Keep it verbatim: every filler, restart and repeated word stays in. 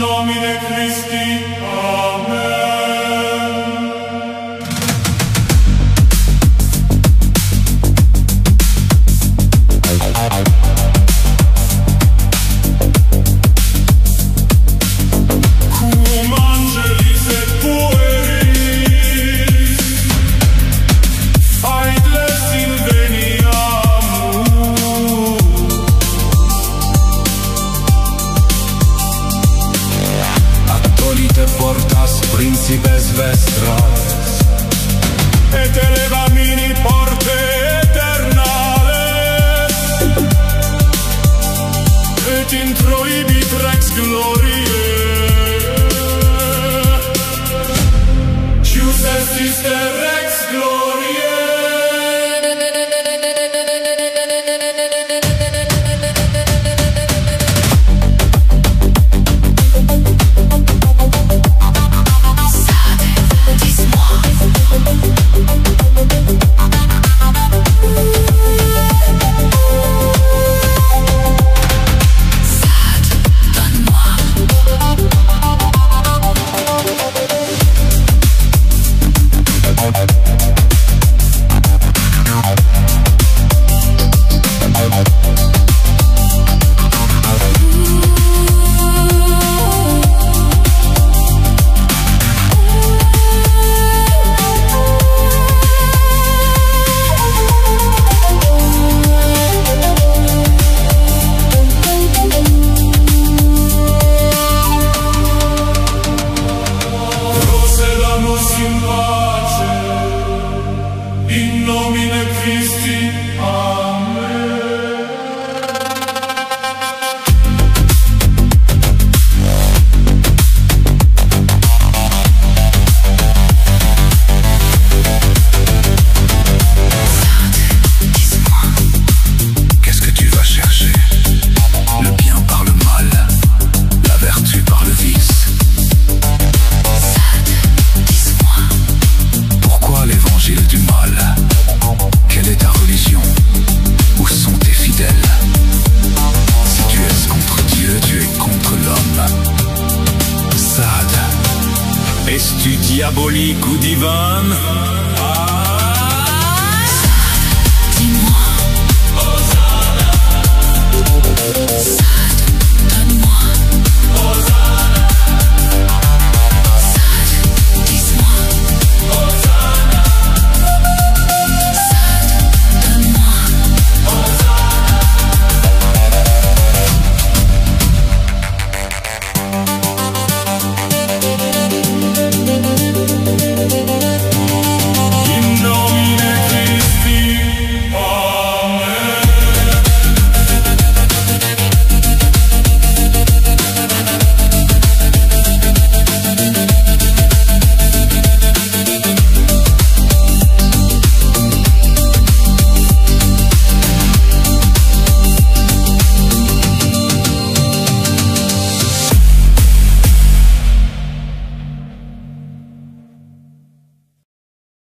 nomine Christi. Amen. Cum angelis et pueris, aetles inveniamus. Actolite portas principes vestras, et elevamini porte eternales, et introibit rex gloriae. Ius esiste rex gloriae. In pace, in nomine Christi. Amen. Dis-moi, qu'est-ce que tu vas chercher? Le bien par le mal, la vertu par le vice. L'évangile du mal. Quelle est ta religion? Où sont tes fidèles? Si tu es contre Dieu, tu es contre l'homme. Sade, es-tu diabolique ou divin?